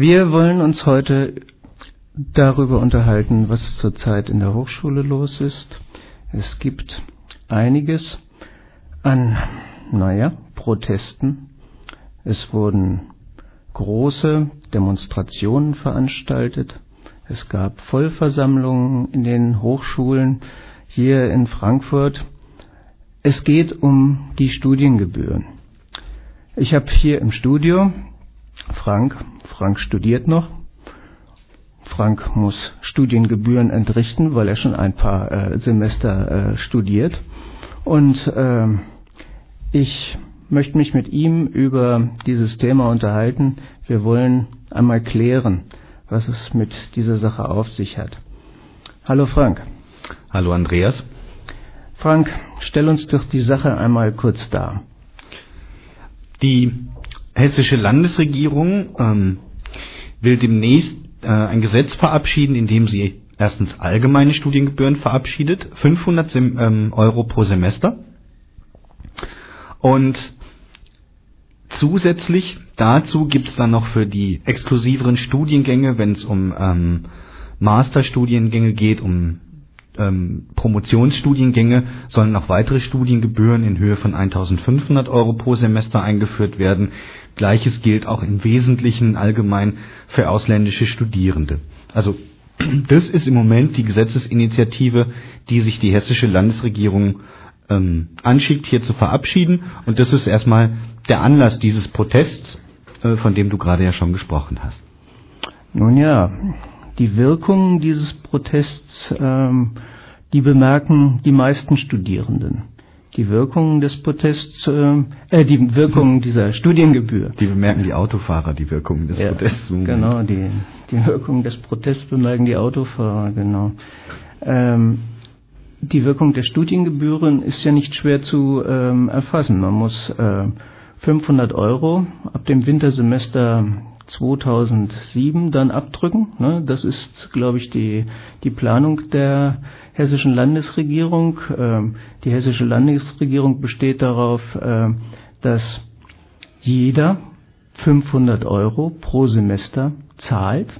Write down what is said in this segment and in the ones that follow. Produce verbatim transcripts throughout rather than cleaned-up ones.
Wir wollen uns heute darüber unterhalten, was zurzeit in der Hochschule los ist. Es gibt einiges an, naja, Protesten. Es wurden große Demonstrationen veranstaltet. Es gab Vollversammlungen in den Hochschulen hier in Frankfurt. Es geht um die Studiengebühren. Ich habe hier im Studio Frank. Frank studiert noch. Frank muss Studiengebühren entrichten, weil er schon ein paar äh, Semester äh, studiert. Und äh, ich möchte mich mit ihm über dieses Thema unterhalten. Wir wollen einmal klären, was es mit dieser Sache auf sich hat. Hallo Frank. Hallo Andreas. Frank, stell uns doch die Sache einmal kurz dar. Die hessische Landesregierung ähm, will demnächst äh, ein Gesetz verabschieden, in dem sie erstens allgemeine Studiengebühren verabschiedet, fünfhundert Sem- ähm, Euro pro Semester. Und zusätzlich dazu gibt es dann noch für die exklusiveren Studiengänge, wenn es um ähm, Masterstudiengänge geht, um ähm, Promotionsstudiengänge, sollen noch weitere Studiengebühren in Höhe von eintausendfünfhundert Euro pro Semester eingeführt werden. Gleiches gilt auch im Wesentlichen allgemein für ausländische Studierende. Also das ist im Moment die Gesetzesinitiative, die sich die hessische Landesregierung ähm, anschickt, hier zu verabschieden. Und das ist erstmal der Anlass dieses Protests, äh, von dem du gerade ja schon gesprochen hast. Nun ja, die Wirkung dieses Protests, ähm, die bemerken die meisten Studierenden. Die Wirkung des Protests, äh, äh, die Wirkung dieser Studiengebühr. Die bemerken die Autofahrer, die Wirkung des ja, Protests. Genau, die, die Wirkung des Protests bemerken die Autofahrer, genau. Ähm, die Wirkung der Studiengebühren ist ja nicht schwer zu ähm, erfassen. Man muss äh, fünfhundert Euro ab dem Wintersemester zweitausendsieben dann abdrücken. Ne? Das ist, glaube ich, die, die Planung der hessischen Landesregierung. Ähm, die hessische Landesregierung besteht darauf, äh, dass jeder fünfhundert Euro pro Semester zahlt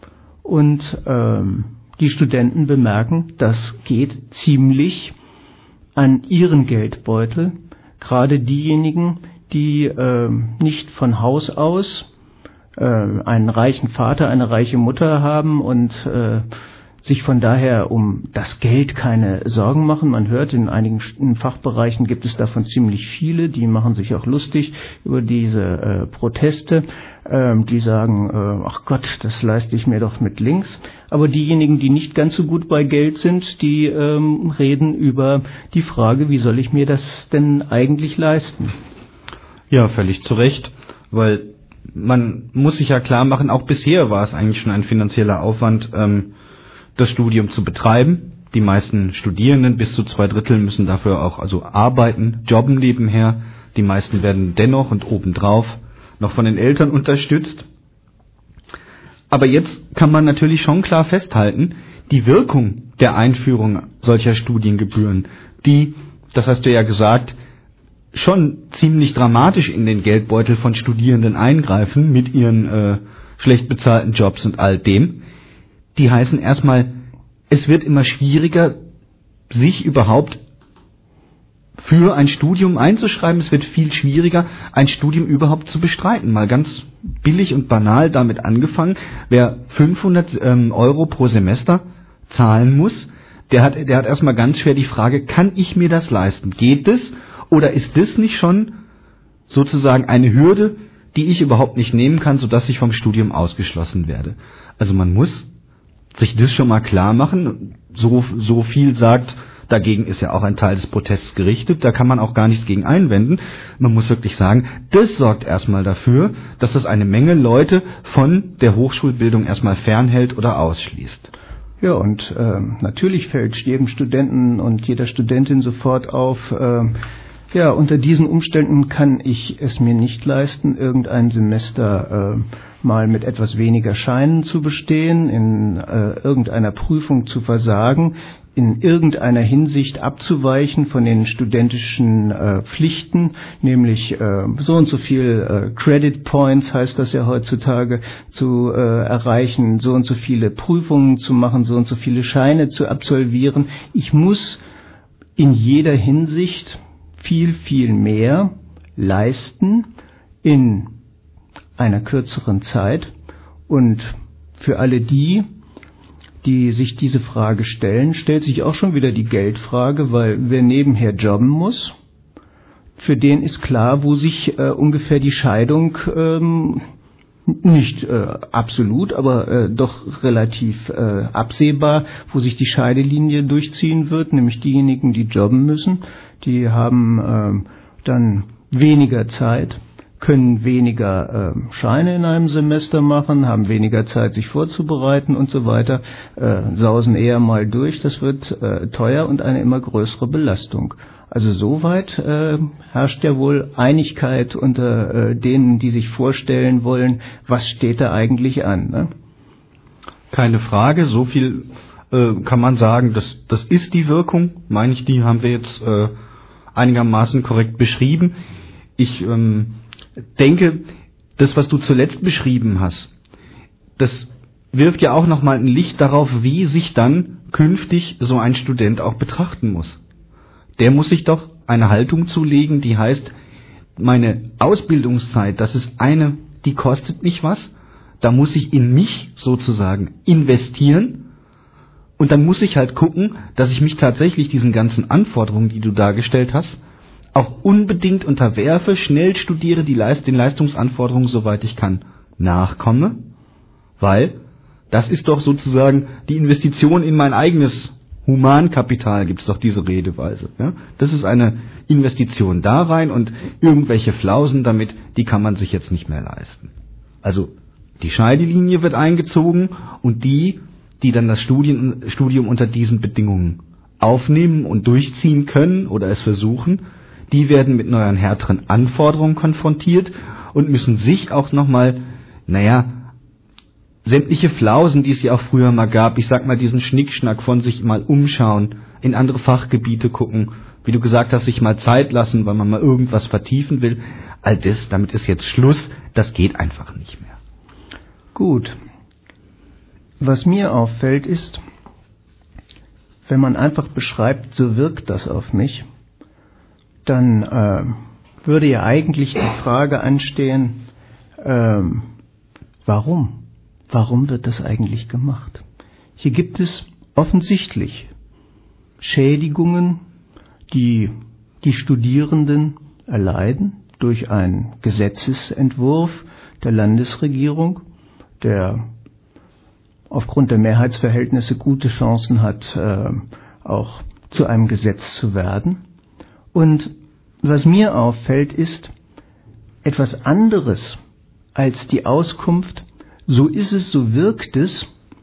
und ähm, die Studenten bemerken, das geht ziemlich an ihren Geldbeutel. Gerade diejenigen, die äh, nicht von Haus aus äh, einen reichen Vater, eine reiche Mutter haben und äh, sich von daher um das Geld keine Sorgen machen. Man hört, in einigen Fachbereichen gibt es davon ziemlich viele, die machen sich auch lustig über diese äh, Proteste. Ähm, die sagen, äh, ach Gott, das leiste ich mir doch mit links. Aber diejenigen, die nicht ganz so gut bei Geld sind, die ähm, reden über die Frage, wie soll ich mir das denn eigentlich leisten? Ja, völlig zu Recht, weil man muss sich ja klar machen, auch bisher war es eigentlich schon ein finanzieller Aufwand, ähm, das Studium zu betreiben. Die meisten Studierenden, bis zu zwei Drittel, müssen dafür auch also arbeiten, jobben nebenher. Die meisten werden dennoch und obendrauf noch von den Eltern unterstützt. Aber jetzt kann man natürlich schon klar festhalten, die Wirkung der Einführung solcher Studiengebühren, die, das hast du ja gesagt, schon ziemlich dramatisch in den Geldbeutel von Studierenden eingreifen mit ihren äh, schlecht bezahlten Jobs und all dem, die heißen erstmal, es wird immer schwieriger, sich überhaupt für ein Studium einzuschreiben. Es wird viel schwieriger, ein Studium überhaupt zu bestreiten. Mal ganz billig und banal damit angefangen. Wer fünfhundert ähm, Euro pro Semester zahlen muss, der hat, der hat erstmal ganz schwer die Frage, kann ich mir das leisten? Geht es? Oder ist das nicht schon sozusagen eine Hürde, die ich überhaupt nicht nehmen kann, sodass ich vom Studium ausgeschlossen werde? Also man muss sich das schon mal klar machen. So, so viel sagt, dagegen ist ja auch ein Teil des Protests gerichtet, da kann man auch gar nichts gegen einwenden. Man muss wirklich sagen, das sorgt erstmal dafür, dass das eine Menge Leute von der Hochschulbildung erstmal fernhält oder ausschließt. Ja, und äh, natürlich fällt jedem Studenten und jeder Studentin sofort auf, äh, ja, unter diesen Umständen kann ich es mir nicht leisten, irgendein Semester äh, mal mit etwas weniger Scheinen zu bestehen, in äh, irgendeiner Prüfung zu versagen. in irgendeiner Hinsicht abzuweichen von den studentischen äh, Pflichten, nämlich äh, so und so viel äh, Credit Points, heißt das ja heutzutage, zu äh, erreichen, so und so viele Prüfungen zu machen, so und so viele Scheine zu absolvieren. Ich muss in jeder Hinsicht viel, viel mehr leisten in einer kürzeren Zeit. Und für alle die, die sich diese Frage stellen, stellt sich auch schon wieder die Geldfrage, weil wer nebenher jobben muss, für den ist klar, wo sich äh, ungefähr die Scheidung, ähm, nicht äh, absolut, aber äh, doch relativ äh, absehbar, wo sich die Scheidelinie durchziehen wird, nämlich diejenigen, die jobben müssen, die haben äh, dann weniger Zeit, können weniger äh, Scheine in einem Semester machen, haben weniger Zeit, sich vorzubereiten und so weiter, äh, sausen eher mal durch. Das wird äh, teuer und eine immer größere Belastung. Also soweit äh, herrscht ja wohl Einigkeit unter äh, denen, die sich vorstellen wollen, was steht da eigentlich an, ne? Keine Frage, so viel äh, kann man sagen, das, das ist die Wirkung, meine ich, die haben wir jetzt äh, einigermaßen korrekt beschrieben. Ich ähm, denke, das, was du zuletzt beschrieben hast, das wirft ja auch nochmal ein Licht darauf, wie sich dann künftig so ein Student auch betrachten muss. Der muss sich doch eine Haltung zulegen, die heißt, meine Ausbildungszeit, das ist eine, die kostet mich was, da muss ich in mich sozusagen investieren und dann muss ich halt gucken, dass ich mich tatsächlich diesen ganzen Anforderungen, die du dargestellt hast, auch unbedingt unterwerfe, schnell studiere, die Leist- den Leistungsanforderungen, soweit ich kann, nachkomme, weil das ist doch sozusagen die Investition in mein eigenes Humankapital, gibt es doch diese Redeweise. Ja? Das ist eine Investition da rein und irgendwelche Flausen damit, die kann man sich jetzt nicht mehr leisten. Also die Scheidelinie wird eingezogen und die, die dann das Studien, Studium unter diesen Bedingungen aufnehmen und durchziehen können oder es versuchen, die werden mit neuen, härteren Anforderungen konfrontiert und müssen sich auch nochmal, naja, sämtliche Flausen, die es ja auch früher mal gab, ich sag mal diesen Schnickschnack von sich mal umschauen, in andere Fachgebiete gucken, wie du gesagt hast, sich mal Zeit lassen, weil man mal irgendwas vertiefen will. All das, damit ist jetzt Schluss, das geht einfach nicht mehr. Gut. Was mir auffällt ist, wenn man einfach beschreibt, so wirkt das auf mich, dann äh, würde ja eigentlich die Frage anstehen, äh, warum? Warum wird das eigentlich gemacht? Hier gibt es offensichtlich Schädigungen, die die Studierenden erleiden durch einen Gesetzesentwurf der Landesregierung, der aufgrund der Mehrheitsverhältnisse gute Chancen hat, äh, auch zu einem Gesetz zu werden. Und was mir auffällt, ist etwas anderes als die Auskunft, so ist es, so wirkt es.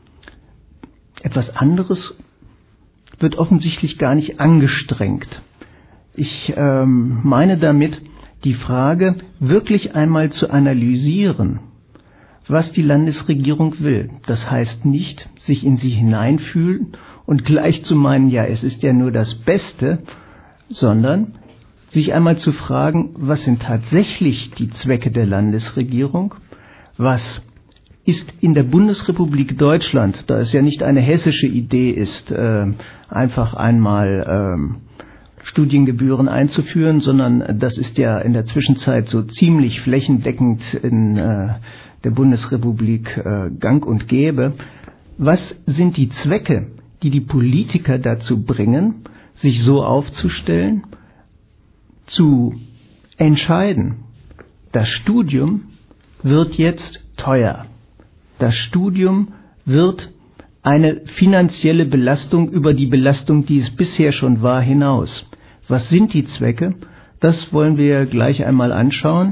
Etwas anderes wird offensichtlich gar nicht angestrengt. Ich ähm, meine damit, die Frage wirklich einmal zu analysieren, was die Landesregierung will. Das heißt nicht, sich in sie hineinfühlen und gleich zu meinen, ja, es ist ja nur das Beste, sondern sich einmal zu fragen, was sind tatsächlich die Zwecke der Landesregierung, was ist in der Bundesrepublik Deutschland, da es ja nicht eine hessische Idee ist, äh, einfach einmal äh, Studiengebühren einzuführen, sondern das ist ja in der Zwischenzeit so ziemlich flächendeckend in äh, der Bundesrepublik äh, gang und gäbe. Was sind die Zwecke, die die Politiker dazu bringen, sich so aufzustellen, zu entscheiden, das Studium wird jetzt teuer. Das Studium wird eine finanzielle Belastung über die Belastung, die es bisher schon war, hinaus. Was sind die Zwecke? Das wollen wir gleich einmal anschauen.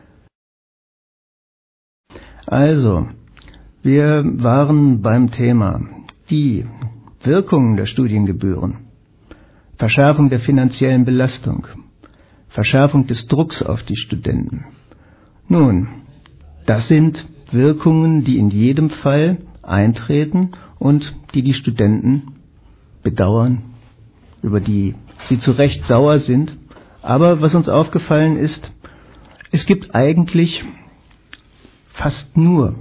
Also, wir waren beim Thema die Wirkungen der Studiengebühren, Verschärfung der finanziellen Belastung, Verschärfung des Drucks auf die Studenten. Nun, das sind Wirkungen, die in jedem Fall eintreten und die die Studenten bedauern, über die sie zu Recht sauer sind. Aber was uns aufgefallen ist, es gibt eigentlich fast nur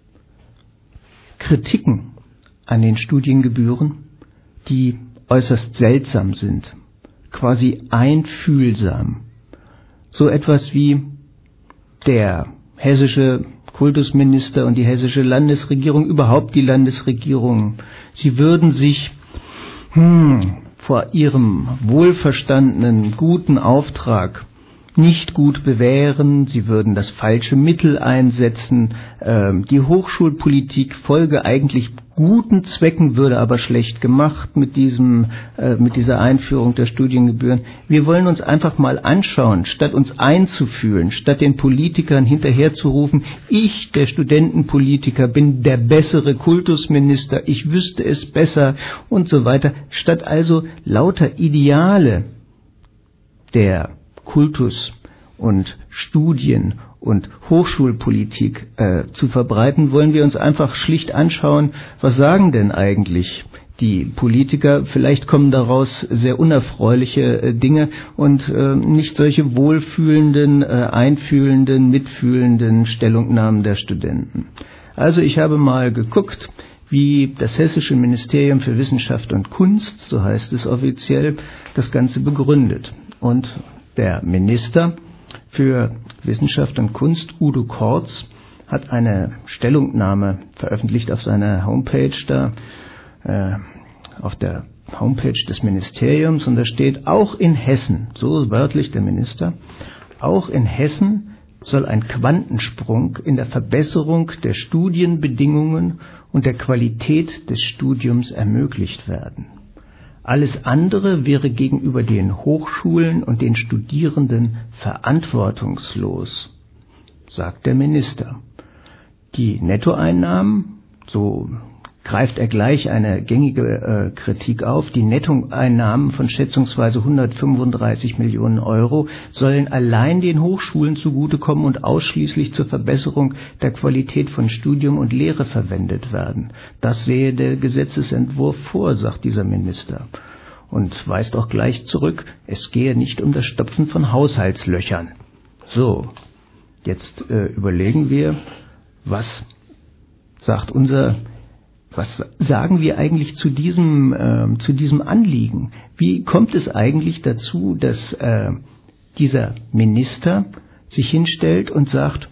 Kritiken an den Studiengebühren, die äußerst seltsam sind, quasi einfühlsam. So etwas wie der hessische Kultusminister und die hessische Landesregierung, überhaupt die Landesregierung, sie würden sich hm, vor ihrem wohlverstandenen, guten Auftrag nicht gut bewähren, sie würden das falsche Mittel einsetzen, ähm, die Hochschulpolitik folge eigentlich guten Zwecken, würde aber schlecht gemacht mit diesem, äh, mit dieser Einführung der Studiengebühren. Wir wollen uns einfach mal anschauen, statt uns einzufühlen, statt den Politikern hinterherzurufen, ich, der Studentenpolitiker, bin der bessere Kultusminister, ich wüsste es besser und so weiter, statt also lauter Ideale der Kultus- und Studien- und Hochschulpolitik äh, zu verbreiten, wollen wir uns einfach schlicht anschauen, was sagen denn eigentlich die Politiker. Vielleicht kommen daraus sehr unerfreuliche äh, Dinge und äh, nicht solche wohlfühlenden, äh, einfühlenden, mitfühlenden Stellungnahmen der Studenten. Also ich habe mal geguckt, wie das Hessische Ministerium für Wissenschaft und Kunst, so heißt es offiziell, das Ganze begründet. Und der Minister für Wissenschaft und Kunst, Udo Kortz, hat eine Stellungnahme veröffentlicht auf seiner Homepage da, äh, auf der Homepage des Ministeriums, und da steht, auch in Hessen, so wörtlich der Minister, auch in Hessen soll ein Quantensprung in der Verbesserung der Studienbedingungen und der Qualität des Studiums ermöglicht werden. Alles andere wäre gegenüber den Hochschulen und den Studierenden verantwortungslos, sagt der Minister. Die Nettoeinnahmen, so greift er gleich eine gängige äh, Kritik auf, die Nettoeinnahmen von schätzungsweise hundertfünfunddreißig Millionen Euro sollen allein den Hochschulen zugutekommen und ausschließlich zur Verbesserung der Qualität von Studium und Lehre verwendet werden. Das sehe der Gesetzesentwurf vor, sagt dieser Minister. Und weist auch gleich zurück, es gehe nicht um das Stopfen von Haushaltslöchern. So, jetzt äh, überlegen wir, was sagt unser Was sagen wir eigentlich zu diesem, äh, zu diesem Anliegen? Wie kommt es eigentlich dazu, dass äh, dieser Minister sich hinstellt und sagt,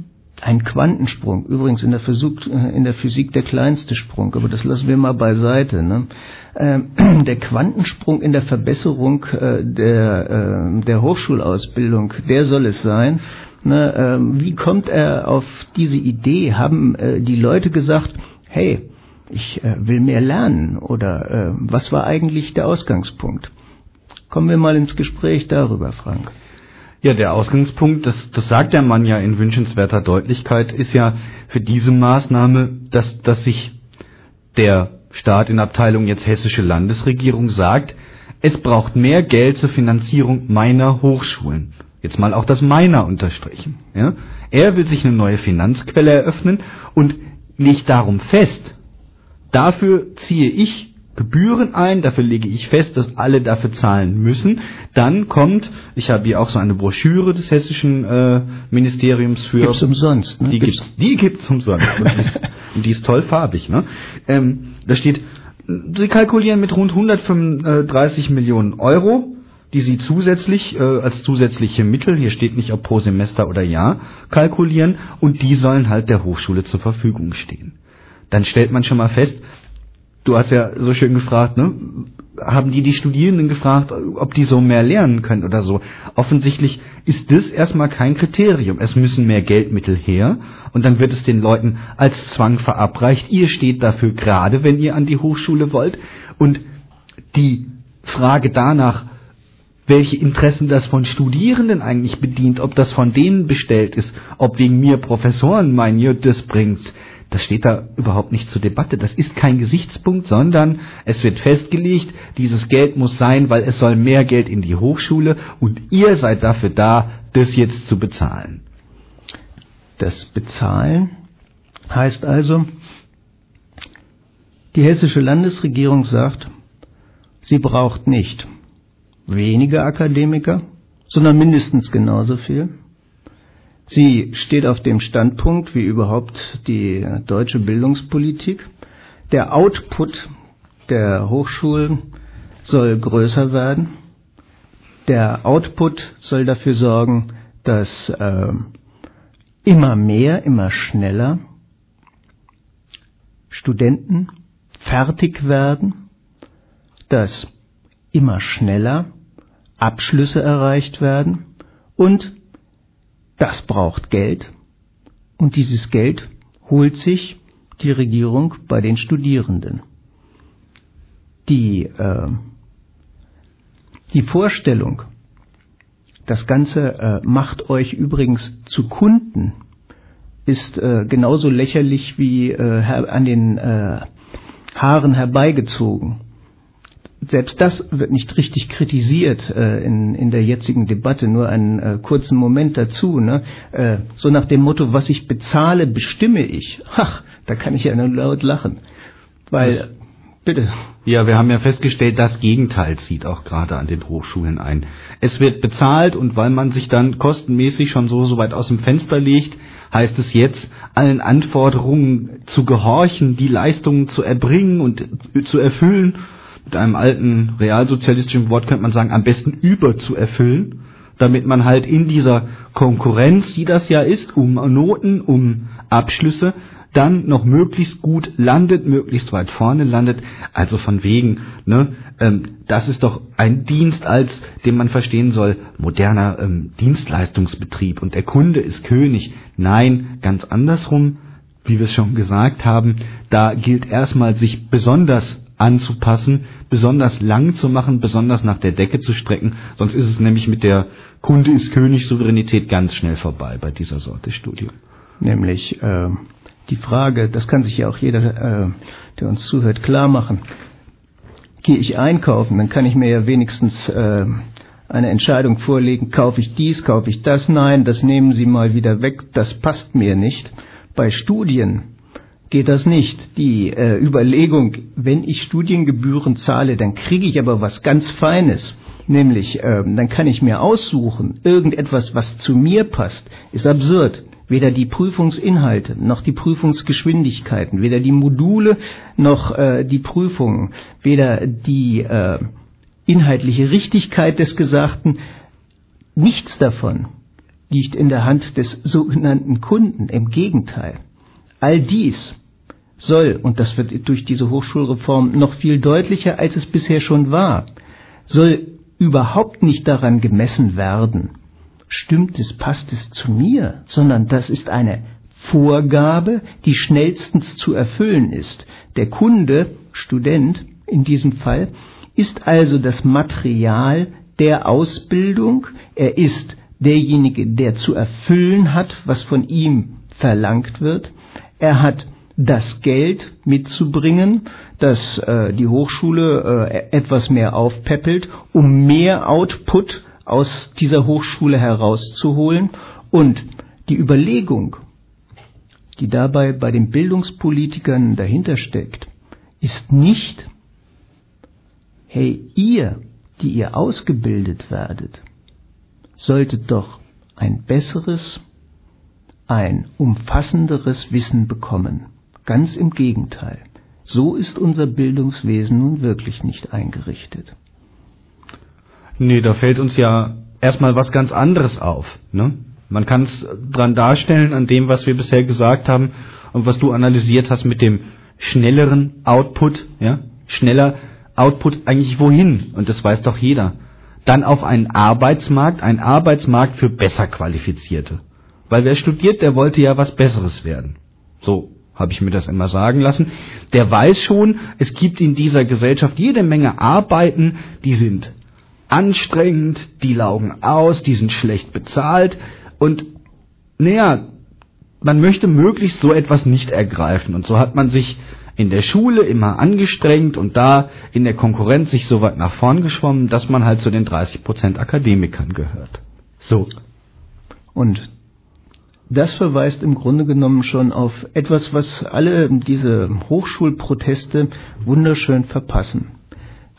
ein Quantensprung, übrigens in der, Physik, in der Physik der kleinste Sprung, aber das lassen wir mal beiseite, ne? äh, der Quantensprung in der Verbesserung äh, der, äh, der Hochschulausbildung, der soll es sein. Ne? Äh, wie kommt er auf diese Idee? Haben äh, die Leute gesagt, hey, ich äh, will mehr lernen, oder äh, was war eigentlich der Ausgangspunkt? Kommen wir mal ins Gespräch darüber, Frank. Ja, der Ausgangspunkt, das, das sagt der Mann ja in wünschenswerter Deutlichkeit, ist ja für diese Maßnahme, dass, dass sich der Staat in Abteilung jetzt Hessische Landesregierung sagt, es braucht mehr Geld zur Finanzierung meiner Hochschulen. Jetzt mal auch das meiner unterstrichen. Ja? Er will sich eine neue Finanzquelle eröffnen und legt darum fest, dafür ziehe ich Gebühren ein, dafür lege ich fest, dass alle dafür zahlen müssen. Dann kommt, ich habe hier auch so eine Broschüre des Hessischen äh, Ministeriums für... Gibt's umsonst, ne? Die gibt's, die gibt's umsonst. Und die ist, und die ist toll farbig, ne? Ähm, da steht, Sie kalkulieren mit rund hundertfünfunddreißig Millionen Euro, die Sie zusätzlich, äh, als zusätzliche Mittel, hier steht nicht ob pro Semester oder Jahr, kalkulieren, und die sollen halt der Hochschule zur Verfügung stehen. Dann stellt man schon mal fest, du hast ja so schön gefragt, ne? Haben die die Studierenden gefragt, ob die so mehr lernen können oder so? Offensichtlich ist das erstmal kein Kriterium. Es müssen mehr Geldmittel her, und dann wird es den Leuten als Zwang verabreicht. Ihr steht dafür gerade, wenn ihr an die Hochschule wollt. Und die Frage danach, welche Interessen das von Studierenden eigentlich bedient, ob das von denen bestellt ist, ob wegen mir Professoren meinen, ihr das bringt, das steht da überhaupt nicht zur Debatte. Das ist kein Gesichtspunkt, sondern es wird festgelegt, dieses Geld muss sein, weil es soll mehr Geld in die Hochschule, und ihr seid dafür da, das jetzt zu bezahlen. Das Bezahlen heißt also, die Hessische Landesregierung sagt, Sie braucht nicht weniger Akademiker, sondern mindestens genauso viel. Sie steht auf dem Standpunkt, wie überhaupt die deutsche Bildungspolitik, der Output der Hochschulen soll größer werden. Der Output soll dafür sorgen, dass äh, immer mehr, immer schneller Studenten fertig werden, dass immer schneller Abschlüsse erreicht werden, und das braucht Geld, und dieses Geld holt sich die Regierung bei den Studierenden. Die, äh, die Vorstellung, das Ganze äh, macht euch übrigens zu Kunden, ist äh, genauso lächerlich wie äh, an den äh, Haaren herbeigezogen. Selbst das wird nicht richtig kritisiert äh, in, in der jetzigen Debatte, nur einen äh, kurzen Moment dazu. Ne? Äh, so nach dem Motto, was ich bezahle, bestimme ich. Ach, da kann ich ja nur laut lachen. Weil, das, bitte. Ja, wir haben ja festgestellt, das Gegenteil zieht auch gerade an den Hochschulen ein. Es wird bezahlt, und weil man sich dann kostenmäßig schon so, so weit aus dem Fenster legt, heißt es jetzt, allen Anforderungen zu gehorchen, die Leistungen zu erbringen und zu erfüllen. Mit einem alten realsozialistischen Wort könnte man sagen, am besten über zu erfüllen, damit man halt in dieser Konkurrenz, die das ja ist, um Noten, um Abschlüsse, dann noch möglichst gut landet, möglichst weit vorne landet. Also von wegen, ne, ähm, das ist doch ein Dienst, als den man verstehen soll, moderner ähm, Dienstleistungsbetrieb, und der Kunde ist König. Nein, ganz andersrum, wie wir es schon gesagt haben, da gilt erstmal, sich besonders anzupassen, besonders lang zu machen, besonders nach der Decke zu strecken, sonst ist es nämlich mit der Kunde ist König Souveränität ganz schnell vorbei bei dieser Sorte Studium. Nämlich äh, die Frage, das kann sich ja auch jeder, äh, der uns zuhört, klar machen. Gehe ich einkaufen, dann kann ich mir ja wenigstens äh, eine Entscheidung vorlegen, kaufe ich dies, kaufe ich das, nein, das nehmen Sie mal wieder weg, das passt mir nicht. Bei Studien geht das nicht. Die äh, Überlegung, wenn ich Studiengebühren zahle, dann kriege ich aber was ganz Feines, nämlich äh, dann kann ich mir aussuchen, irgendetwas, was zu mir passt, ist absurd. Weder die Prüfungsinhalte, noch die Prüfungsgeschwindigkeiten, weder die Module, noch äh, die Prüfungen, weder die äh, inhaltliche Richtigkeit des Gesagten, nichts davon liegt in der Hand des sogenannten Kunden. Im Gegenteil. All dies soll, und das wird durch diese Hochschulreform noch viel deutlicher, als es bisher schon war, soll überhaupt nicht daran gemessen werden, stimmt es, passt es zu mir, sondern das ist eine Vorgabe, die schnellstens zu erfüllen ist. Der Kunde, Student in diesem Fall, ist also das Material der Ausbildung, er ist derjenige, der zu erfüllen hat, was von ihm verlangt wird, er hat das Geld mitzubringen, dass äh, die Hochschule äh, etwas mehr aufpäppelt, um mehr Output aus dieser Hochschule herauszuholen. Und die Überlegung, die dabei bei den Bildungspolitikern dahinter steckt, ist nicht, hey, ihr, die ihr ausgebildet werdet, solltet doch ein besseres, ein umfassenderes Wissen bekommen. Ganz im Gegenteil. So ist unser Bildungswesen nun wirklich nicht eingerichtet. Nee, da fällt uns ja erstmal was ganz anderes auf. Ne? Man kann es dran darstellen an dem, was wir bisher gesagt haben und was du analysiert hast mit dem schnelleren Output. Ja? Schneller Output eigentlich wohin? Und das weiß doch jeder. Dann auf einen Arbeitsmarkt, einen Arbeitsmarkt für besser Qualifizierte. Weil wer studiert, der wollte ja was Besseres werden. So habe ich mir das immer sagen lassen. Der weiß schon, es gibt in dieser Gesellschaft jede Menge Arbeiten, die sind anstrengend, die laugen aus, die sind schlecht bezahlt und naja, man möchte möglichst so etwas nicht ergreifen und so hat man sich in der Schule immer angestrengt und da in der Konkurrenz sich so weit nach vorn geschwommen, dass man halt zu den dreißig Prozent Akademikern gehört. So. Und das verweist im Grunde genommen schon auf etwas, was alle diese Hochschulproteste wunderschön verpassen.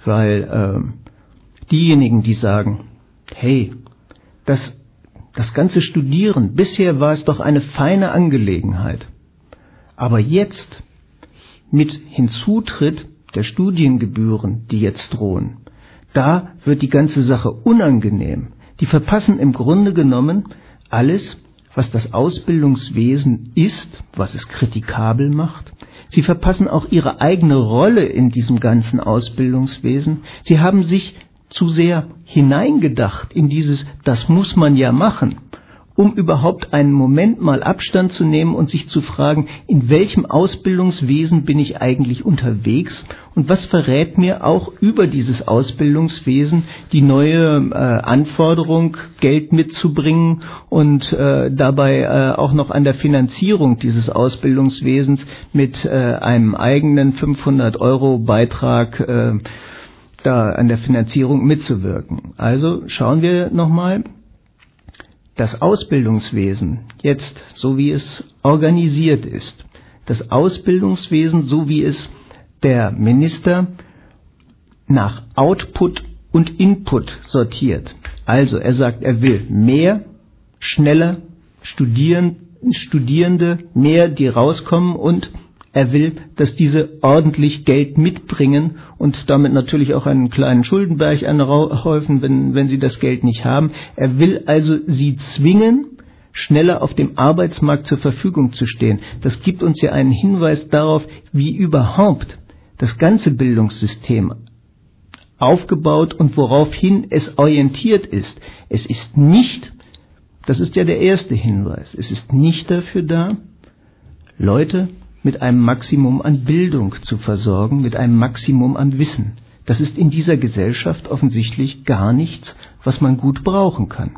weil äh, diejenigen, die sagen, hey, das, das ganze Studieren, bisher war es doch eine feine Angelegenheit, aber jetzt mit Hinzutritt der Studiengebühren, die jetzt drohen, da wird die ganze Sache unangenehm. Die verpassen im Grunde genommen alles, was das Ausbildungswesen ist, was es kritikabel macht. Sie verpassen auch ihre eigene Rolle in diesem ganzen Ausbildungswesen. Sie haben sich zu sehr hineingedacht in dieses, das muss man ja machen, um überhaupt einen Moment mal Abstand zu nehmen und sich zu fragen, in welchem Ausbildungswesen bin ich eigentlich unterwegs und was verrät mir auch über dieses Ausbildungswesen die neue äh, Anforderung, Geld mitzubringen und äh, dabei äh, auch noch an der Finanzierung dieses Ausbildungswesens mit äh, einem eigenen fünfhundert Euro Beitrag äh, da an der Finanzierung mitzuwirken. Also schauen wir nochmal. Das Ausbildungswesen jetzt, so wie es organisiert ist, das Ausbildungswesen, so wie es der Minister nach Output und Input sortiert. Also er sagt, er will mehr, schneller Studieren, Studierende, mehr, die rauskommen, und er will, dass diese ordentlich Geld mitbringen und damit natürlich auch einen kleinen Schuldenberg anhäufen, wenn, wenn sie das Geld nicht haben. Er will also sie zwingen, schneller auf dem Arbeitsmarkt zur Verfügung zu stehen. Das gibt uns ja einen Hinweis darauf, wie überhaupt das ganze Bildungssystem aufgebaut und woraufhin es orientiert ist. Es ist nicht, das ist ja der erste Hinweis, es ist nicht dafür da, Leute mit einem Maximum an Bildung zu versorgen, mit einem Maximum an Wissen. Das ist in dieser Gesellschaft offensichtlich gar nichts, was man gut brauchen kann.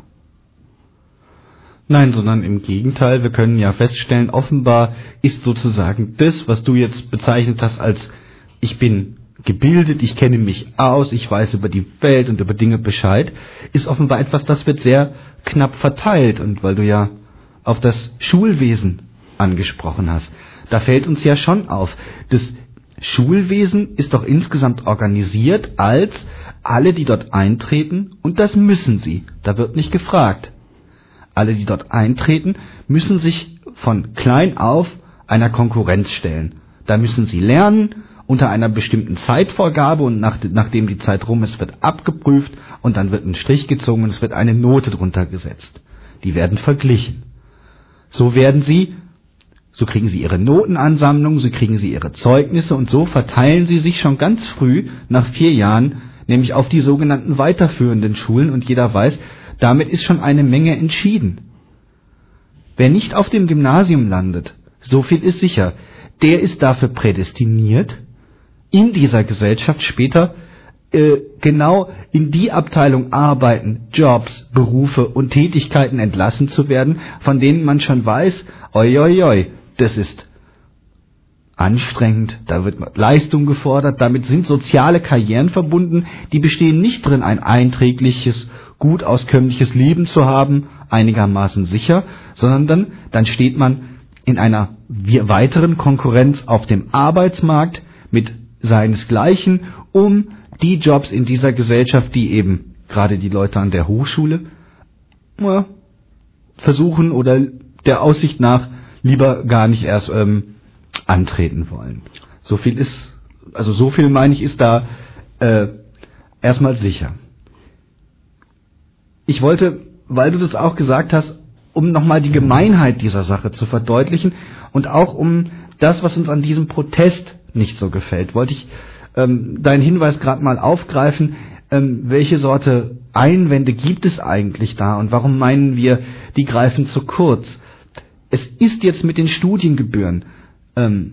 Nein, sondern im Gegenteil, wir können ja feststellen, offenbar ist sozusagen das, was du jetzt bezeichnet hast als ich bin gebildet, ich kenne mich aus, ich weiß über die Welt und über Dinge Bescheid, ist offenbar etwas, das wird sehr knapp verteilt. Und weil du ja auf das Schulwesen angesprochen hast, da fällt uns ja schon auf, das Schulwesen ist doch insgesamt organisiert als alle, die dort eintreten, und das müssen sie, da wird nicht gefragt. Alle, die dort eintreten, müssen sich von klein auf einer Konkurrenz stellen. Da müssen sie lernen, unter einer bestimmten Zeitvorgabe, und nach, nachdem die Zeit rum ist, wird abgeprüft und dann wird ein Strich gezogen und es wird eine Note drunter gesetzt. Die werden verglichen. So werden sie So kriegen sie ihre Notenansammlung, so kriegen sie ihre Zeugnisse, und so verteilen sie sich schon ganz früh, nach vier Jahren, nämlich auf die sogenannten weiterführenden Schulen, und jeder weiß, damit ist schon eine Menge entschieden. Wer nicht auf dem Gymnasium landet, so viel ist sicher, der ist dafür prädestiniert, in dieser Gesellschaft später äh, genau in die Abteilung Arbeiten, Jobs, Berufe und Tätigkeiten entlassen zu werden, von denen man schon weiß, oi, oi, oi, das ist anstrengend, da wird Leistung gefordert, damit sind soziale Karrieren verbunden, die bestehen nicht drin, ein einträgliches, gut auskömmliches Leben zu haben, einigermaßen sicher, sondern dann, dann steht man in einer weiteren Konkurrenz auf dem Arbeitsmarkt mit seinesgleichen um die Jobs in dieser Gesellschaft, die eben gerade die Leute an der Hochschule ja, versuchen oder der Aussicht nach lieber gar nicht erst ähm, antreten wollen. So viel ist, also so viel meine ich, ist da äh, erstmal sicher. Ich wollte, weil du das auch gesagt hast, um nochmal die Gemeinheit dieser Sache zu verdeutlichen und auch um das, was uns an diesem Protest nicht so gefällt, wollte ich ähm, deinen Hinweis gerade mal aufgreifen, ähm, welche Sorte Einwände gibt es eigentlich da und warum meinen wir, die greifen zu kurz. Es ist jetzt mit den Studiengebühren ähm,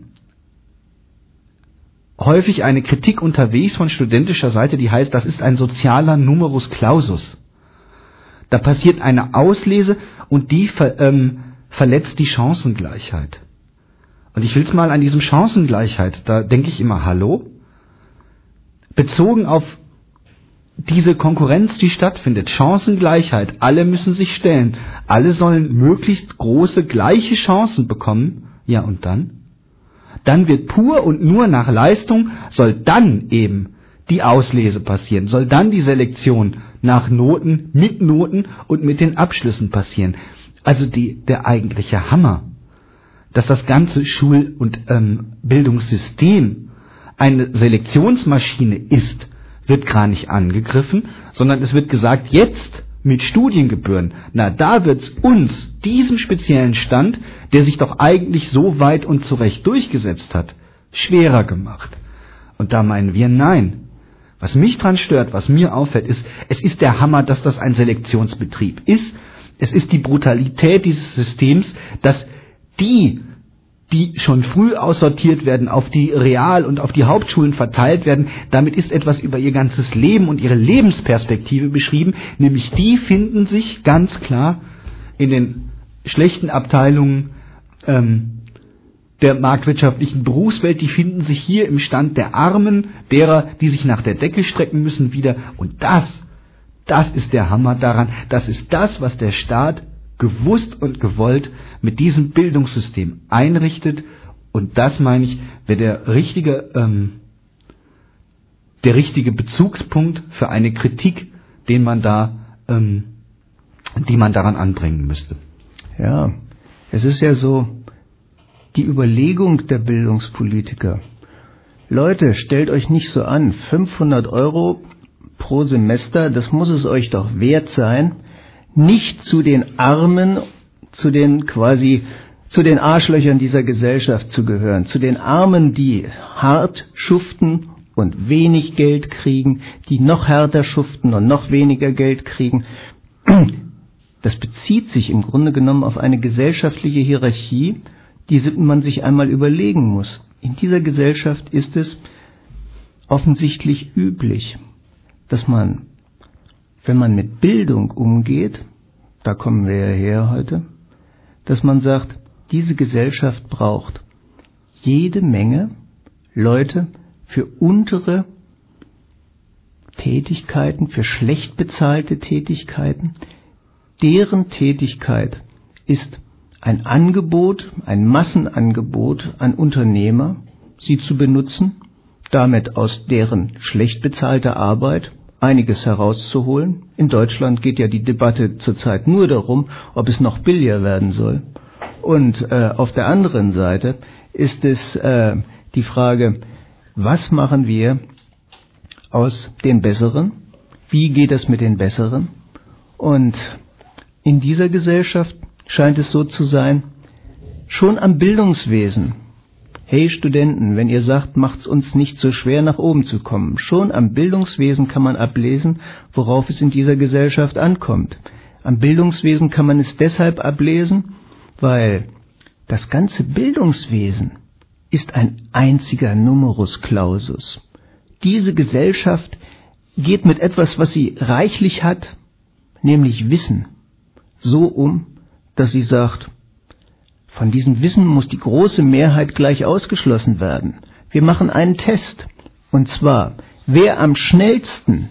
häufig eine Kritik unterwegs von studentischer Seite, die heißt, das ist ein sozialer Numerus Clausus. Da passiert eine Auslese und die ver, ähm, verletzt die Chancengleichheit. Und ich will es mal an diesem Chancengleichheit, da denke ich immer, hallo? Bezogen auf diese Konkurrenz, die stattfindet, Chancengleichheit, alle müssen sich stellen, alle sollen möglichst große, gleiche Chancen bekommen, ja und dann? Dann wird pur und nur nach Leistung, soll dann eben die Auslese passieren, soll dann die Selektion nach Noten, mit Noten und mit den Abschlüssen passieren. Also die, der eigentliche Hammer, dass das ganze Schul- und ähm, Bildungssystem eine Selektionsmaschine ist, wird gar nicht angegriffen, sondern es wird gesagt, jetzt mit Studiengebühren, na da wird's uns, diesem speziellen Stand, der sich doch eigentlich so weit und zurecht durchgesetzt hat, schwerer gemacht. Und da meinen wir, nein. Was mich dran stört, was mir auffällt, ist, es ist der Hammer, dass das ein Selektionsbetrieb ist. Es ist die Brutalität dieses Systems, dass die, die schon früh aussortiert werden, auf die Real- und auf die Hauptschulen verteilt werden. Damit ist etwas über ihr ganzes Leben und ihre Lebensperspektive beschrieben. Nämlich die finden sich ganz klar in den schlechten Abteilungen ähm, der marktwirtschaftlichen Berufswelt. Die finden sich hier im Stand der Armen, derer, die sich nach der Decke strecken müssen, wieder. Und das, das ist der Hammer daran. Das ist das, was der Staat gewusst und gewollt mit diesem Bildungssystem einrichtet. Und das, meine ich, wäre der richtige, ähm, der richtige Bezugspunkt für eine Kritik, den man da, ähm, die man daran anbringen müsste. Ja, es ist ja so, die Überlegung der Bildungspolitiker. Leute, stellt euch nicht so an, fünfhundert Euro pro Semester, das muss es euch doch wert sein, nicht zu den Armen, zu den quasi, zu den Arschlöchern dieser Gesellschaft zu gehören, zu den Armen, die hart schuften und wenig Geld kriegen, die noch härter schuften und noch weniger Geld kriegen. Das bezieht sich im Grunde genommen auf eine gesellschaftliche Hierarchie, die man sich einmal überlegen muss. In dieser Gesellschaft ist es offensichtlich üblich, dass man, wenn man mit Bildung umgeht, da kommen wir ja her heute, dass man sagt, diese Gesellschaft braucht jede Menge Leute für untere Tätigkeiten, für schlecht bezahlte Tätigkeiten. Deren Tätigkeit ist ein Angebot, ein Massenangebot an Unternehmer, sie zu benutzen, damit aus deren schlecht bezahlter Arbeit einiges herauszuholen. In Deutschland geht ja die Debatte zurzeit nur darum, ob es noch billiger werden soll. Und äh, auf der anderen Seite ist es äh, die Frage, was machen wir aus den Besseren? Wie geht es mit den Besseren? Und in dieser Gesellschaft scheint es so zu sein, schon am Bildungswesen. Hey Studenten, wenn ihr sagt, macht's uns nicht so schwer, nach oben zu kommen. Schon am Bildungswesen kann man ablesen, worauf es in dieser Gesellschaft ankommt. Am Bildungswesen kann man es deshalb ablesen, weil das ganze Bildungswesen ist ein einziger Numerus Clausus. Diese Gesellschaft geht mit etwas, was sie reichlich hat, nämlich Wissen, so um, dass sie sagt, von diesem Wissen muss die große Mehrheit gleich ausgeschlossen werden. Wir machen einen Test. Und zwar, wer am schnellsten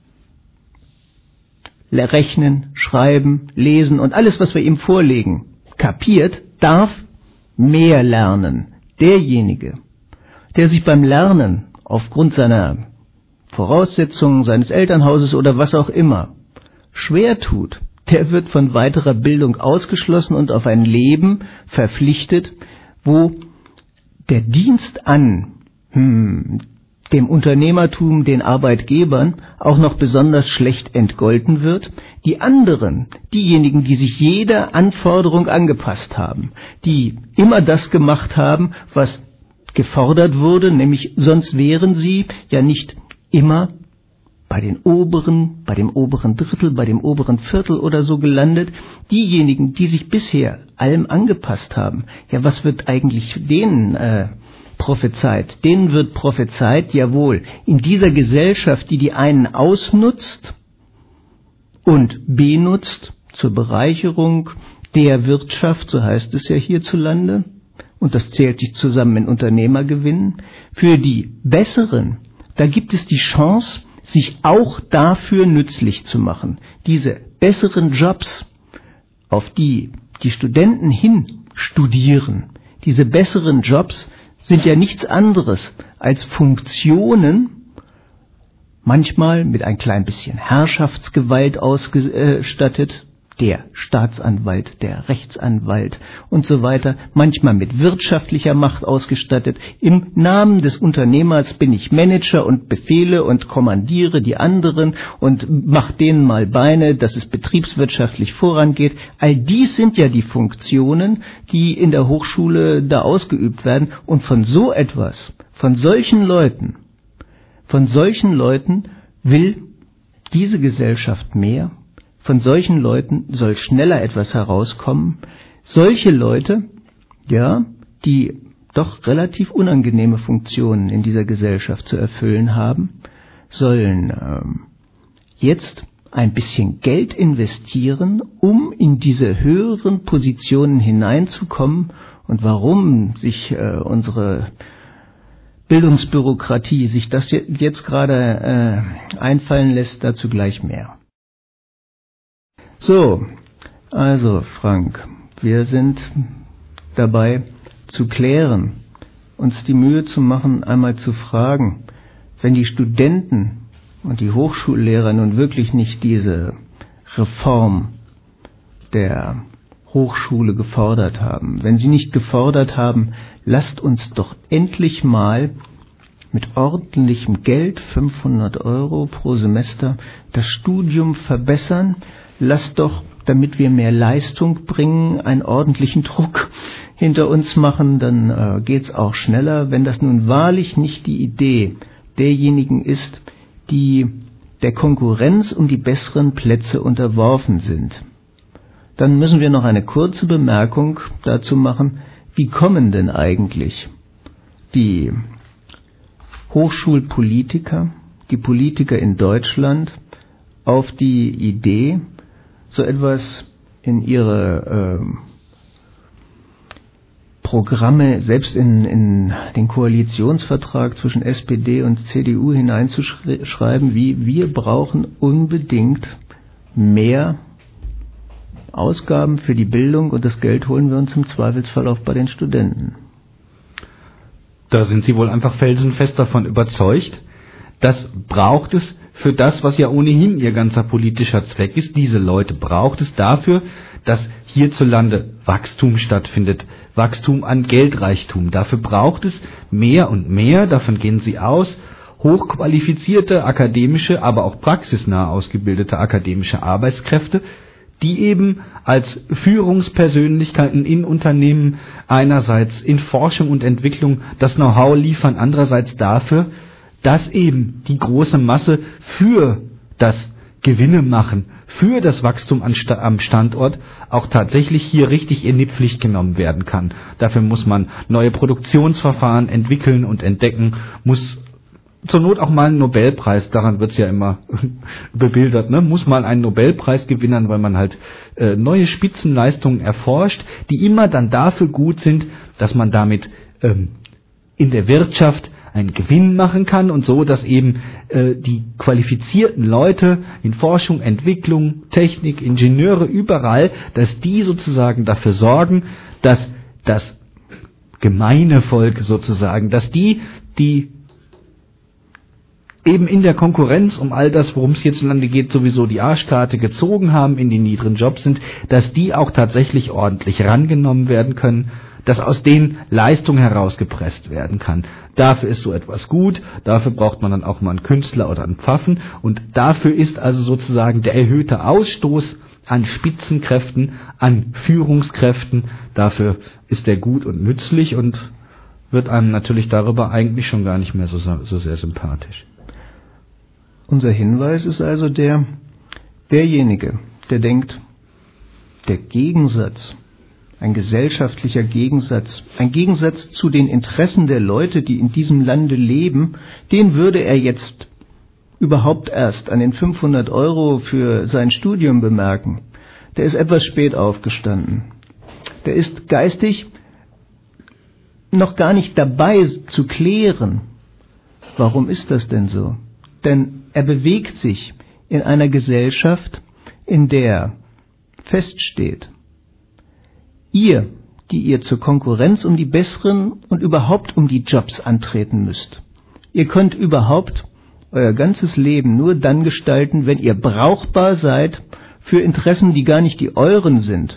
rechnen, schreiben, lesen und alles, was wir ihm vorlegen, kapiert, darf mehr lernen. Derjenige, der sich beim Lernen aufgrund seiner Voraussetzungen, seines Elternhauses oder was auch immer schwer tut, der wird von weiterer Bildung ausgeschlossen und auf ein Leben verpflichtet, wo der Dienst an hm, dem Unternehmertum, den Arbeitgebern, auch noch besonders schlecht entgolten wird. Die anderen, diejenigen, die sich jeder Anforderung angepasst haben, die immer das gemacht haben, was gefordert wurde, nämlich sonst wären sie ja nicht immer bei den oberen, bei dem oberen Drittel, bei dem oberen Viertel oder so gelandet. Diejenigen, die sich bisher allem angepasst haben, ja, was wird eigentlich denen äh, prophezeit? Denen wird prophezeit, jawohl, in dieser Gesellschaft, die die einen ausnutzt und benutzt zur Bereicherung der Wirtschaft, so heißt es ja hierzulande, und das zählt sich zusammen in Unternehmergewinnen, für die Besseren, da gibt es die Chance, sich auch dafür nützlich zu machen. Diese besseren Jobs, auf die die Studenten hin studieren, diese besseren Jobs sind ja nichts anderes als Funktionen manchmal mit ein klein bisschen Herrschaftsgewalt ausgestattet, der Staatsanwalt, der Rechtsanwalt und so weiter, manchmal mit wirtschaftlicher Macht ausgestattet. Im Namen des Unternehmers bin ich Manager und befehle und kommandiere die anderen und mach denen mal Beine, dass es betriebswirtschaftlich vorangeht. All dies sind ja die Funktionen, die in der Hochschule da ausgeübt werden. Und von so etwas, von solchen Leuten, von solchen Leuten will diese Gesellschaft mehr. Von solchen Leuten soll schneller etwas herauskommen. Solche Leute, ja, die doch relativ unangenehme Funktionen in dieser Gesellschaft zu erfüllen haben, sollen ähm, jetzt ein bisschen Geld investieren, um in diese höheren Positionen hineinzukommen. Und warum sich äh, unsere Bildungsbürokratie sich das jetzt gerade äh, einfallen lässt, dazu gleich mehr. So, also Frank, wir sind dabei zu klären, uns die Mühe zu machen, einmal zu fragen, wenn die Studenten und die Hochschullehrer nun wirklich nicht diese Reform der Hochschule gefordert haben, wenn sie nicht gefordert haben, lasst uns doch endlich mal mit ordentlichem Geld, fünfhundert Euro pro Semester, das Studium verbessern. Lasst doch, damit wir mehr Leistung bringen, einen ordentlichen Druck hinter uns machen, dann äh, geht's auch schneller. Wenn das nun wahrlich nicht die Idee derjenigen ist, die der Konkurrenz um die besseren Plätze unterworfen sind, dann müssen wir noch eine kurze Bemerkung dazu machen, wie kommen denn eigentlich die Hochschulpolitiker, die Politiker in Deutschland auf die Idee, so etwas in ihre äh, Programme, selbst in, in den Koalitionsvertrag zwischen S P D und C D U hineinzuschreiben, wie wir brauchen unbedingt mehr Ausgaben für die Bildung und das Geld holen wir uns im Zweifelsfall auch bei den Studenten. Da sind Sie wohl einfach felsenfest davon überzeugt, das braucht es für das, was ja ohnehin ihr ganzer politischer Zweck ist. Diese Leute braucht es dafür, dass hierzulande Wachstum stattfindet, Wachstum an Geldreichtum. Dafür braucht es mehr und mehr, davon gehen sie aus, hochqualifizierte akademische, aber auch praxisnah ausgebildete akademische Arbeitskräfte, die eben als Führungspersönlichkeiten in Unternehmen einerseits in Forschung und Entwicklung das Know-how liefern, andererseits dafür, dass eben die große Masse für das Gewinne machen, für das Wachstum am Standort auch tatsächlich hier richtig in die Pflicht genommen werden kann. Dafür muss man neue Produktionsverfahren entwickeln und entdecken, muss zur Not auch mal einen Nobelpreis, daran wird's ja immer bebildert, ne? Muss mal einen Nobelpreis gewinnen, weil man halt äh, neue Spitzenleistungen erforscht, die immer dann dafür gut sind, dass man damit ähm, in der Wirtschaft einen Gewinn machen kann und so, dass eben äh, die qualifizierten Leute in Forschung, Entwicklung, Technik, Ingenieure, überall, dass die sozusagen dafür sorgen, dass das gemeine Volk sozusagen, dass die, die eben in der Konkurrenz um all das, worum es hierzulande geht, sowieso die Arschkarte gezogen haben, in die niederen Jobs sind, dass die auch tatsächlich ordentlich rangenommen werden können, dass aus denen Leistung herausgepresst werden kann. Dafür ist so etwas gut, dafür braucht man dann auch mal einen Künstler oder einen Pfaffen und dafür ist also sozusagen der erhöhte Ausstoß an Spitzenkräften, an Führungskräften, dafür ist der gut und nützlich und wird einem natürlich darüber eigentlich schon gar nicht mehr so, so sehr sympathisch. Unser Hinweis ist also der, derjenige, der denkt, der Gegensatz, ein gesellschaftlicher Gegensatz, ein Gegensatz zu den Interessen der Leute, die in diesem Lande leben, den würde er jetzt überhaupt erst an den fünfhundert Euro für sein Studium bemerken. Der ist etwas spät aufgestanden. Der ist geistig noch gar nicht dabei zu klären, warum ist das denn so? Denn er bewegt sich in einer Gesellschaft, in der feststeht, ihr, die ihr zur Konkurrenz um die besseren und überhaupt um die Jobs antreten müsst, ihr könnt überhaupt euer ganzes Leben nur dann gestalten, wenn ihr brauchbar seid für Interessen, die gar nicht die euren sind,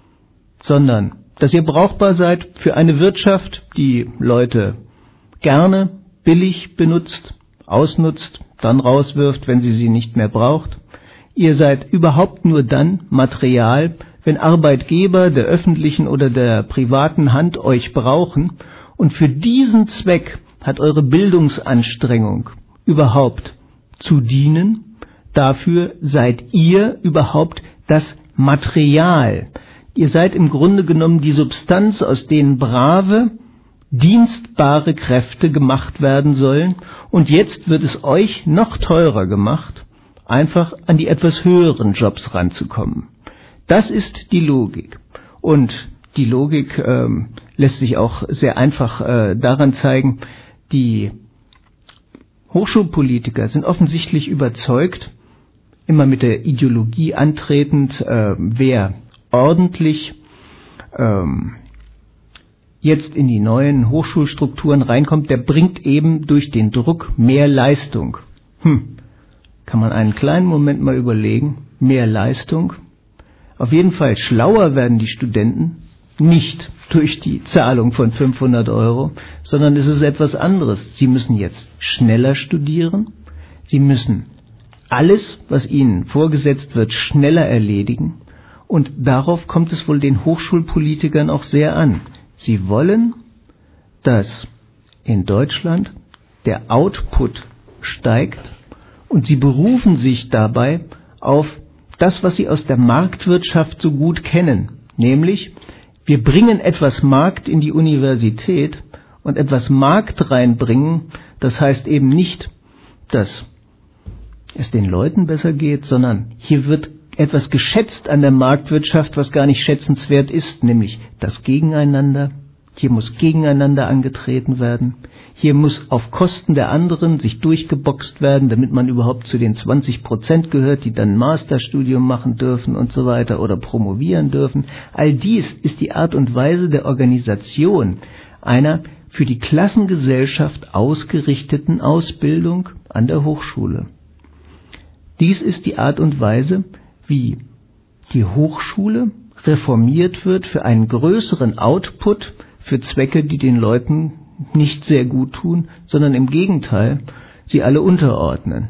sondern dass ihr brauchbar seid für eine Wirtschaft, die Leute gerne, billig benutzt, ausnutzt, dann rauswirft, wenn sie sie nicht mehr braucht. Ihr seid überhaupt nur dann Material, wenn Arbeitgeber der öffentlichen oder der privaten Hand euch brauchen. Und für diesen Zweck hat eure Bildungsanstrengung überhaupt zu dienen. Dafür seid ihr überhaupt das Material. Ihr seid im Grunde genommen die Substanz, aus denen brave, dienstbare Kräfte gemacht werden sollen. Und jetzt wird es euch noch teurer gemacht, einfach an die etwas höheren Jobs ranzukommen. Das ist die Logik. Und die Logik ähm, lässt sich auch sehr einfach äh, daran zeigen, die Hochschulpolitiker sind offensichtlich überzeugt, immer mit der Ideologie antretend, äh, wer ordentlich ähm, jetzt in die neuen Hochschulstrukturen reinkommt, der bringt eben durch den Druck mehr Leistung. Hm, kann man einen kleinen Moment mal überlegen, mehr Leistung. Auf jeden Fall schlauer werden die Studenten nicht durch die Zahlung von fünfhundert Euro, sondern es ist etwas anderes. Sie müssen jetzt schneller studieren, sie müssen alles, was ihnen vorgesetzt wird, schneller erledigen und darauf kommt es wohl den Hochschulpolitikern auch sehr an. Sie wollen, dass in Deutschland der Output steigt und sie berufen sich dabei auf das, was sie aus der Marktwirtschaft so gut kennen, nämlich wir bringen etwas Markt in die Universität und etwas Markt reinbringen, das heißt eben nicht, dass es den Leuten besser geht, sondern hier wird etwas geschätzt an der Marktwirtschaft, was gar nicht schätzenswert ist, nämlich das Gegeneinander. Hier muss gegeneinander angetreten werden. Hier muss auf Kosten der anderen sich durchgeboxt werden, damit man überhaupt zu den zwanzig Prozent gehört, die dann ein Masterstudium machen dürfen und so weiter oder promovieren dürfen. All dies ist die Art und Weise der Organisation einer für die Klassengesellschaft ausgerichteten Ausbildung an der Hochschule. Dies ist die Art und Weise, wie die Hochschule reformiert wird für einen größeren Output, für Zwecke, die den Leuten nicht sehr gut tun, sondern im Gegenteil, sie alle unterordnen.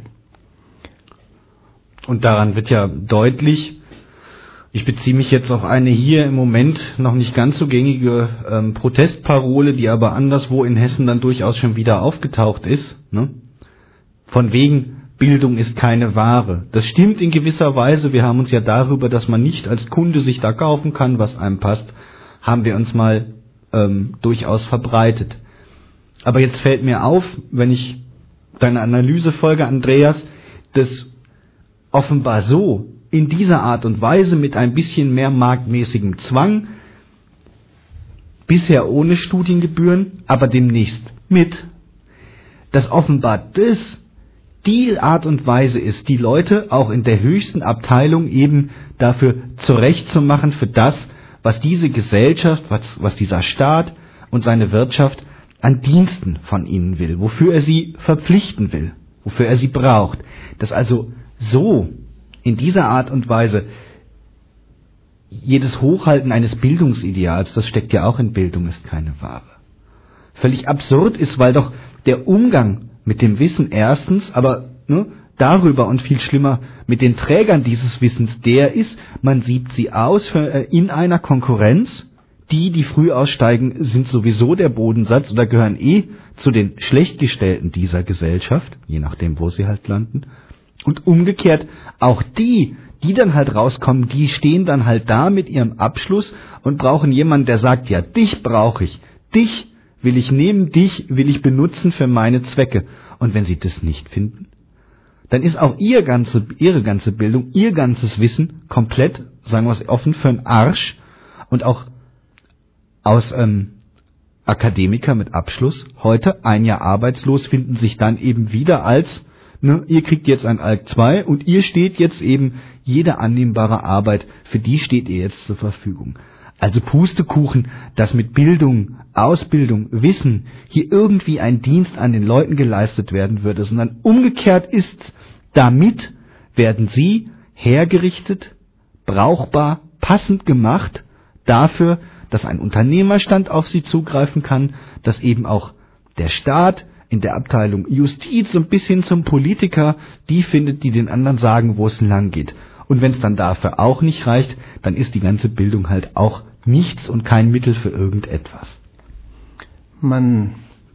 Und daran wird ja deutlich, ich beziehe mich jetzt auf eine hier im Moment noch nicht ganz so gängige ähm, Protestparole, die aber anderswo in Hessen dann durchaus schon wieder aufgetaucht ist, ne? Von wegen, Bildung ist keine Ware. Das stimmt in gewisser Weise. Wir haben uns ja darüber, dass man nicht als Kunde sich da kaufen kann, was einem passt, haben wir uns mal ähm, durchaus verbreitet. Aber jetzt fällt mir auf, wenn ich deine Analyse folge, Andreas, dass offenbar so in dieser Art und Weise mit ein bisschen mehr marktmäßigem Zwang, bisher ohne Studiengebühren, aber demnächst mit, dass offenbar das die Art und Weise ist, die Leute auch in der höchsten Abteilung eben dafür zurechtzumachen, für das, was diese Gesellschaft, was, was dieser Staat und seine Wirtschaft an Diensten von ihnen will, wofür er sie verpflichten will, wofür er sie braucht. Dass also so in dieser Art und Weise jedes Hochhalten eines Bildungsideals, das steckt ja auch in Bildung, ist keine Ware, völlig absurd ist, weil doch der Umgang mit dem Wissen erstens, aber ne, darüber und viel schlimmer mit den Trägern dieses Wissens, der ist, man siebt sie aus für, äh, in einer Konkurrenz. Die, die früh aussteigen, sind sowieso der Bodensatz oder gehören eh zu den Schlechtgestellten dieser Gesellschaft, je nachdem, wo sie halt landen. Und umgekehrt, auch die, die dann halt rauskommen, die stehen dann halt da mit ihrem Abschluss und brauchen jemanden, der sagt, ja, dich brauche ich, dich will ich nehmen, dich will ich benutzen für meine Zwecke. Und wenn sie das nicht finden, dann ist auch ihr ganze, ihre ganze Bildung, ihr ganzes Wissen komplett, sagen wir es offen, für einen Arsch. Und auch aus ähm, Akademiker mit Abschluss, heute ein Jahr arbeitslos, finden sich dann eben wieder als, ne, ihr kriegt jetzt ein Alk zwei und ihr steht jetzt eben, jede annehmbare Arbeit, für die steht ihr jetzt zur Verfügung. Also Pustekuchen, dass mit Bildung, Ausbildung, Wissen hier irgendwie ein Dienst an den Leuten geleistet werden würde, sondern umgekehrt ist, damit werden sie hergerichtet, brauchbar, passend gemacht dafür, dass ein Unternehmerstand auf sie zugreifen kann, dass eben auch der Staat in der Abteilung Justiz so ein bisschen zum Politiker die findet, die den anderen sagen, wo es lang geht. Und wenn es dann dafür auch nicht reicht, dann ist die ganze Bildung halt auch nichts und kein Mittel für irgendetwas. Man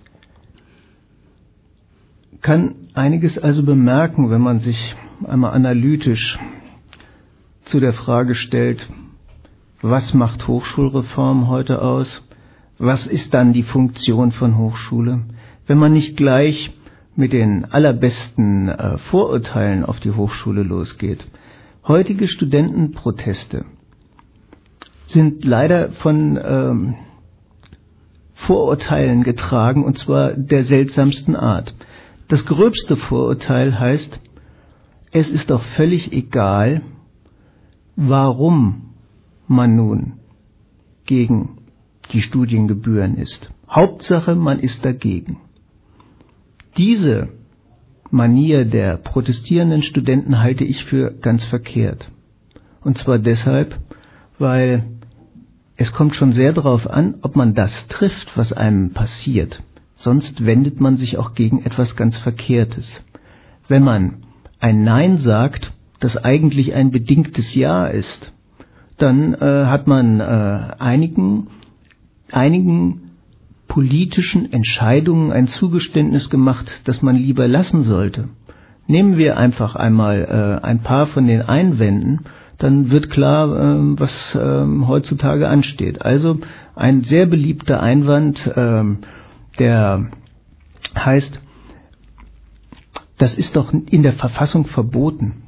kann einiges also bemerken, wenn man sich einmal analytisch zu der Frage stellt, was macht Hochschulreform heute aus? Was ist dann die Funktion von Hochschule? Wenn man nicht gleich mit den allerbesten äh, Vorurteilen auf die Hochschule losgeht. Heutige Studentenproteste sind leider von ähm, Vorurteilen getragen, und zwar der seltsamsten Art. Das gröbste Vorurteil heißt, es ist doch völlig egal, warum man nun gegen die Studiengebühren ist. Hauptsache, man ist dagegen. Diese Manier der protestierenden Studenten halte ich für ganz verkehrt. Und zwar deshalb, weil es kommt schon sehr darauf an, ob man das trifft, was einem passiert. Sonst wendet man sich auch gegen etwas ganz Verkehrtes. Wenn man ein Nein sagt, das eigentlich ein bedingtes Ja ist, dann äh, hat man äh, einigen, einigen politischen Entscheidungen ein Zugeständnis gemacht, das man lieber lassen sollte. Nehmen wir einfach einmal äh, ein paar von den Einwänden, dann wird klar, äh, was äh, heutzutage ansteht. Also ein sehr beliebter Einwand, äh, der heißt, das ist doch in der Verfassung verboten.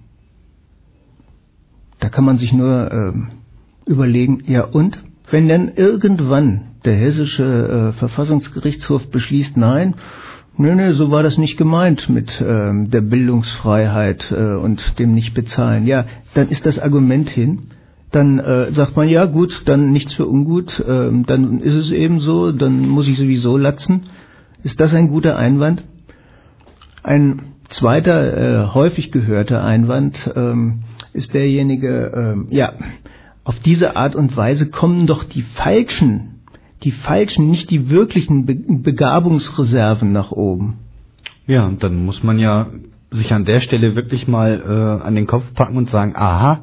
Da kann man sich nur äh, überlegen, ja und? Wenn dann irgendwann der hessische äh, Verfassungsgerichtshof beschließt, nein, nee, nee, so war das nicht gemeint mit ähm, der Bildungsfreiheit äh, und dem Nicht-Bezahlen. Ja, dann ist das Argument hin. Dann äh, sagt man, ja gut, dann nichts für ungut, äh, dann ist es eben so, dann muss ich sowieso latzen. Ist das ein guter Einwand? Ein zweiter, äh, häufig gehörter Einwand ähm, ist derjenige, äh, ja, auf diese Art und Weise kommen doch die falschen, die falschen, nicht die wirklichen Be- Begabungsreserven nach oben. Ja, und dann muss man ja sich an der Stelle wirklich mal äh, an den Kopf packen und sagen, aha,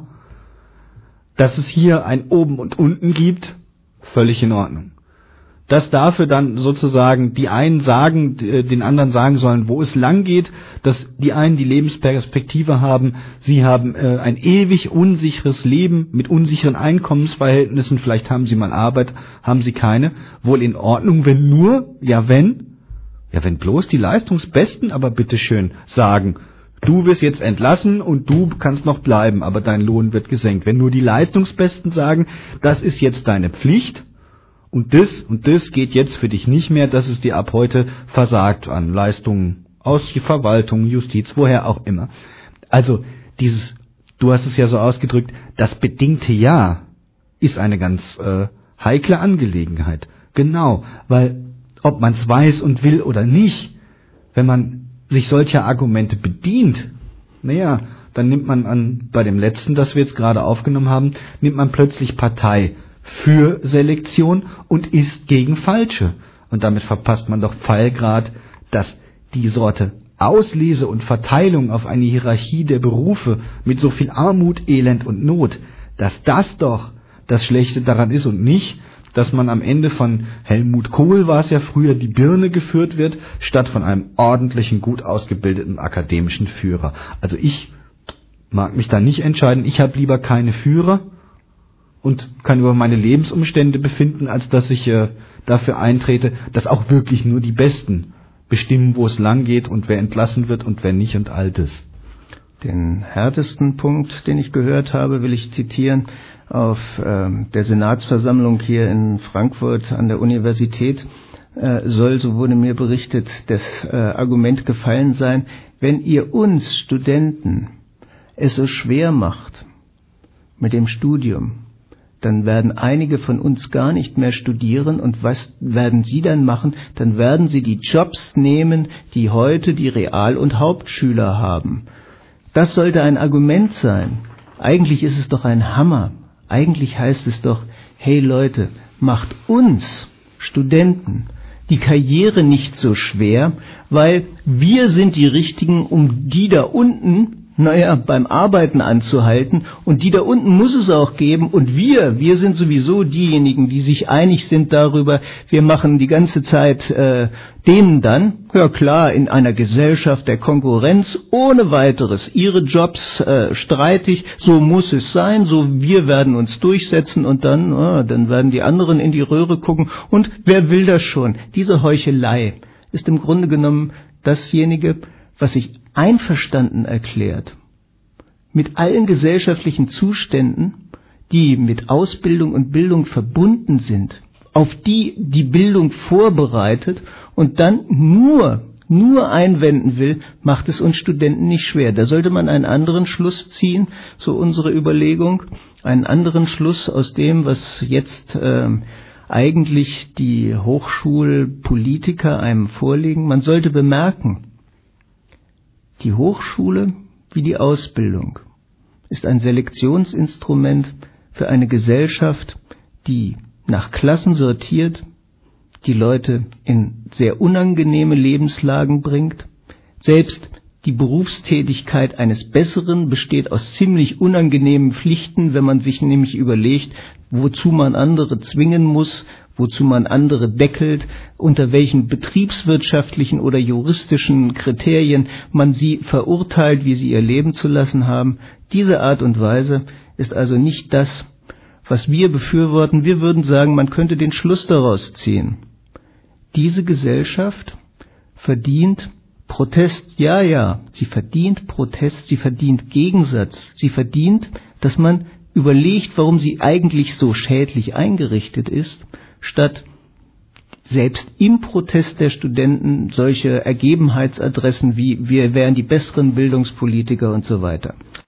dass es hier ein Oben und Unten gibt, völlig in Ordnung. Dass dafür dann sozusagen die einen sagen, den anderen sagen sollen, wo es lang geht, dass die einen die Lebensperspektive haben, sie haben äh, ein ewig unsicheres Leben mit unsicheren Einkommensverhältnissen, vielleicht haben sie mal Arbeit, haben sie keine, wohl in Ordnung, wenn nur, ja wenn, ja wenn bloß die Leistungsbesten, aber bitteschön sagen, du wirst jetzt entlassen und du kannst noch bleiben, aber dein Lohn wird gesenkt. Wenn nur die Leistungsbesten sagen, das ist jetzt deine Pflicht, und das und das geht jetzt für dich nicht mehr, das ist dir ab heute versagt an Leistungen aus Verwaltung, Justiz, woher auch immer. Also dieses, du hast es ja so ausgedrückt, das bedingte Ja ist eine ganz äh, heikle Angelegenheit. Genau, weil ob man es weiß und will oder nicht, wenn man sich solcher Argumente bedient, naja, dann nimmt man an, bei dem letzten, das wir jetzt gerade aufgenommen haben, nimmt man plötzlich Partei für Selektion und ist gegen Falsche. Und damit verpasst man doch Pfeilgrad, dass die Sorte Auslese und Verteilung auf eine Hierarchie der Berufe mit so viel Armut, Elend und Not, dass das doch das Schlechte daran ist und nicht, dass man am Ende von Helmut Kohl war es ja früher die Birne geführt wird, statt von einem ordentlichen, gut ausgebildeten akademischen Führer. Also ich mag mich da nicht entscheiden, ich habe lieber keine Führer und kann über meine Lebensumstände befinden, als dass ich äh, dafür eintrete, dass auch wirklich nur die Besten bestimmen, wo es lang geht und wer entlassen wird und wer nicht und all das. Den härtesten Punkt, den ich gehört habe, will ich zitieren, auf äh, der Senatsversammlung hier in Frankfurt an der Universität äh, soll, so wurde mir berichtet, das äh, Argument gefallen sein, wenn ihr uns Studenten es so schwer macht mit dem Studium, dann werden einige von uns gar nicht mehr studieren. Und was werden sie dann machen? Dann werden sie die Jobs nehmen, die heute die Real- und Hauptschüler haben. Das sollte ein Argument sein. Eigentlich ist es doch ein Hammer. Eigentlich heißt es doch, hey Leute, macht uns Studenten die Karriere nicht so schwer, weil wir sind die Richtigen, um die da unten, naja, beim Arbeiten anzuhalten, und die da unten muss es auch geben, und wir, wir sind sowieso diejenigen, die sich einig sind darüber, wir machen die ganze Zeit äh, denen dann, ja klar, in einer Gesellschaft der Konkurrenz, ohne weiteres, ihre Jobs äh, streitig, so muss es sein, so wir werden uns durchsetzen, und dann, äh, dann werden die anderen in die Röhre gucken, und wer will das schon? Diese Heuchelei ist im Grunde genommen dasjenige, was sich einverstanden erklärt mit allen gesellschaftlichen Zuständen, die mit Ausbildung und Bildung verbunden sind, auf die die Bildung vorbereitet und dann nur, nur einwenden will, macht es uns Studenten nicht schwer. Da sollte man einen anderen Schluss ziehen, so unsere Überlegung, einen anderen Schluss aus dem, was jetzt äh, eigentlich die Hochschulpolitiker einem vorlegen. Man sollte bemerken, die Hochschule wie die Ausbildung ist ein Selektionsinstrument für eine Gesellschaft, die nach Klassen sortiert, die Leute in sehr unangenehme Lebenslagen bringt. Selbst die Berufstätigkeit eines Besseren besteht aus ziemlich unangenehmen Pflichten, wenn man sich nämlich überlegt, wozu man andere zwingen muss, wozu man andere deckelt, unter welchen betriebswirtschaftlichen oder juristischen Kriterien man sie verurteilt, wie sie ihr Leben zu lassen haben. Diese Art und Weise ist also nicht das, was wir befürworten. Wir würden sagen, man könnte den Schluss daraus ziehen. Diese Gesellschaft verdient Protest, ja, ja, sie verdient Protest, sie verdient Gegensatz, sie verdient, dass man überlegt, warum sie eigentlich so schädlich eingerichtet ist, statt selbst im Protest der Studenten solche Ergebenheitsadressen wie wir wären die besseren Bildungspolitiker und so weiter.